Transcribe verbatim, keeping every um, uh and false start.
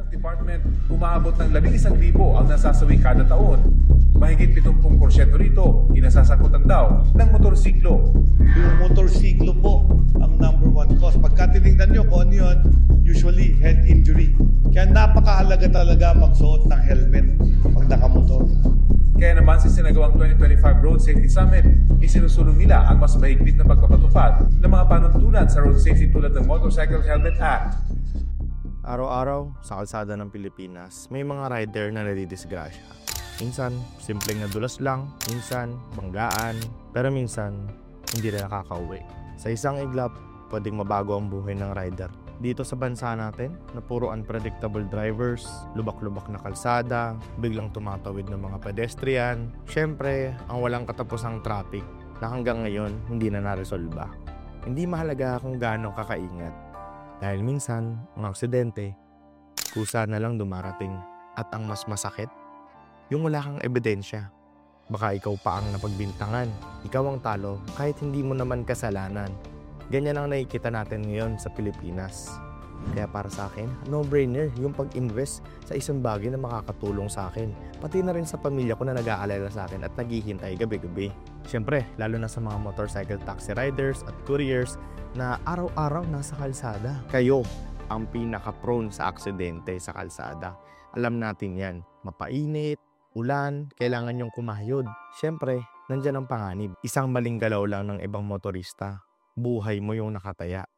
Health Department, umaabot ng labing isang libo ang nasasawi kada taon. Mahigit pitongpong porsyento rito, inasasakutan daw ng motorsiklo. Yung motorsiklo po ang number one cause. Pagka tinignan nyo kung ano yun, usually head injury. Kaya napakahalaga talaga magsuot ng helmet pag nakamotor. Kaya naman sa sinagawang twenty twenty-five Road Safety Summit, isinusulong nila ang mas mahigpit na pagpapatupad ng mga panuntunan sa road safety tulad ng Motorcycle Helmet Act. Araw-araw sa kalsada ng Pilipinas, may mga rider na nadidisgrasya. Minsan, simpleng nadulas lang, minsan, banggaan, pero minsan, hindi na nakakauwi. Sa isang iglap, pwedeng mabago ang buhay ng rider. Dito sa bansa natin, na puro unpredictable drivers, lubak-lubak na kalsada, biglang tumatawid ng mga pedestrian, syempre, ang walang katapusang traffic na hanggang ngayon hindi na naresolba. Hindi mahalaga kung gaano kakaingat. Dahil minsan, ang aksidente, kusa na lang dumarating. At ang mas masakit, yung wala kang ebidensya. Baka ikaw pa ang napagbintangan. Ikaw ang talo kahit hindi mo naman kasalanan. Ganyan ang nakikita natin ngayon sa Pilipinas. Kaya para sa akin, no-brainer yung pag-invest sa isang bagay na makakatulong sa akin. Pati na rin sa pamilya ko na nag-aalala sa akin at naghihintay gabi-gabi. Siyempre, lalo na sa mga motorcycle taxi riders at couriers na araw-araw nasa kalsada. Kayo ang pinaka-prone sa aksidente sa kalsada. Alam natin yan. Mapainit, ulan, kailangan yung kumahayod. Siyempre, nandyan ang panganib. Isang maling galaw lang ng ibang motorista. Buhay mo yung nakataya.